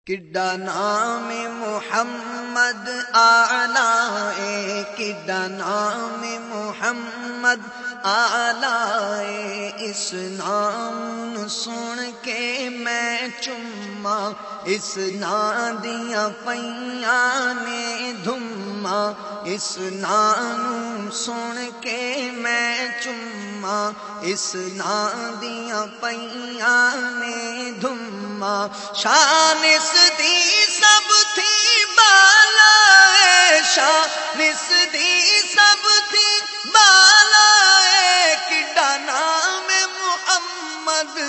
کڈا نام محمد آلائے، کڈا نام محمد آلائے، اس نام سن کے میں چما، اس نام دیاں پیاں نے دھما، اس نام سن کے میں چما، اس نام دیاں پیاں نے دھما، شان اس دی سب تھی بالا، شان اس دی سب تھی بالا، کڈا نام محمد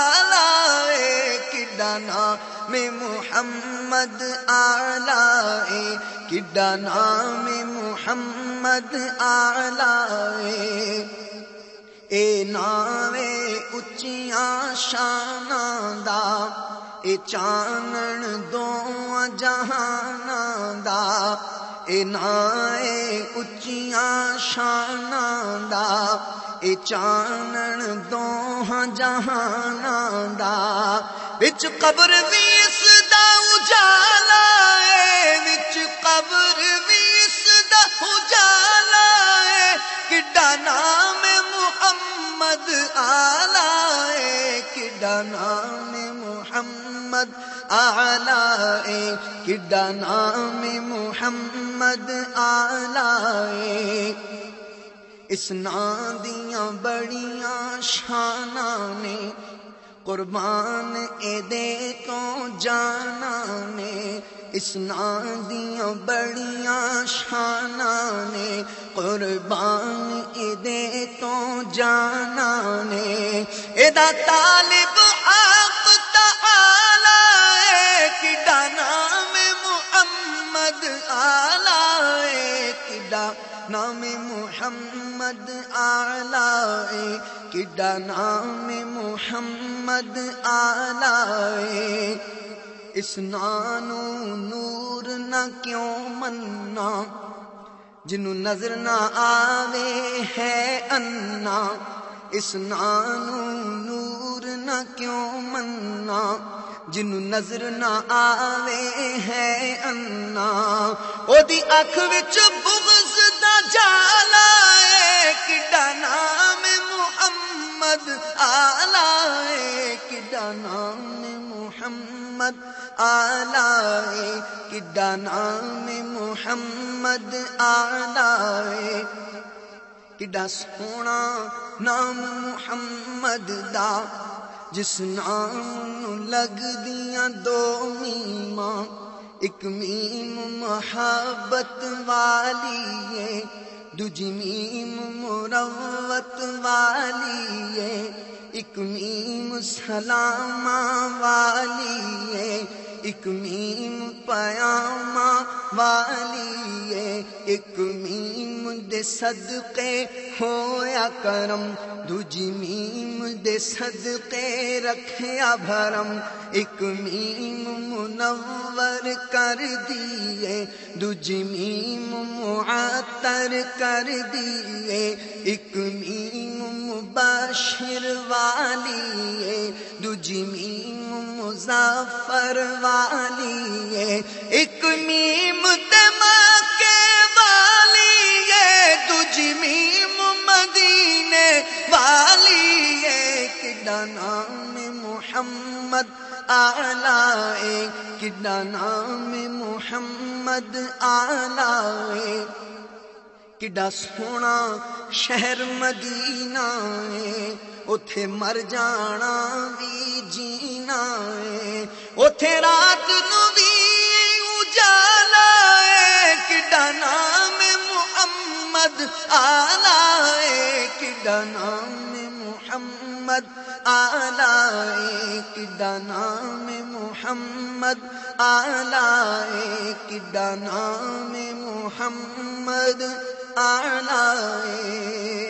آلائے، کڈا نام محمد آلائے، کڈا نام محمد آلائے، اے نام اچیاں شاناں دا، اے چانن دوواں جہاناں دا، اے نام اچیاں شاناں دا، اے چانن دوواں جہاناں دا، وچ قبر وی اس دا اجالا اے، وچ قبر وی اس دا اجالا اے، کڈا نام محمد آلائے، کڈا نام محمد آلائے، کڈا نام محمد آلائے، اس نام دیاں بڑیاں شاناں نے، قربان اے دے تو جانا نے، اس نام دیاں بڑیاں شاناں نے، قربان اے دے تو جانا نے، اے دا طالب حق تعالی اے، کڈا نام محمد آلائے، کڈا نام محمد آلائے، کڈا نام محمد آلائے، اس نانو نور نہ کیوں مننا، جنوں نظر نہ آوے ہے انا، اس نانو نور نہ کیوں مننا، جنوں نظر نہ آوے ہے انا، او دی اکھ وچ بغض دا جالا اے، کڈا نام محمد آلائے، کڈا نام محمد آلائے، کڈا نام محمد آلائے، کڈا سونا نام محمد دا، جس نام لگ دیاں دو میماں، ایک میم محبت والی ہے، دوجی میم مروت والی ہے، ایک میم سلاماں والی ہے، ایک میم پیاماں والی ہے، ایک میم دے صدقے ہویا کرم، دوجی میم دے صدقے رکھیا بھرم، ایک میم منور کر دیے، دوجی میم معطر کر دیے، ایک میم مباشر والی ہے، دوجی میم مظفر والی ہے، ایک میم دماکے والی ہے، دوجی میم مدینے والی ہے، کڈا نام محمد آلائے، کڈا نام محمد آلائے، کڈا سونا شہر مدینہ ہے، اوتھے مر جانا بھی جینا ہے، اوتھے رات نو بھی اجالا ہے، کڈا نام محمد آلائے، کڈا نام محمد آلائے، کڈا نام محمد آلائے، کڈا نام محمد آلائے۔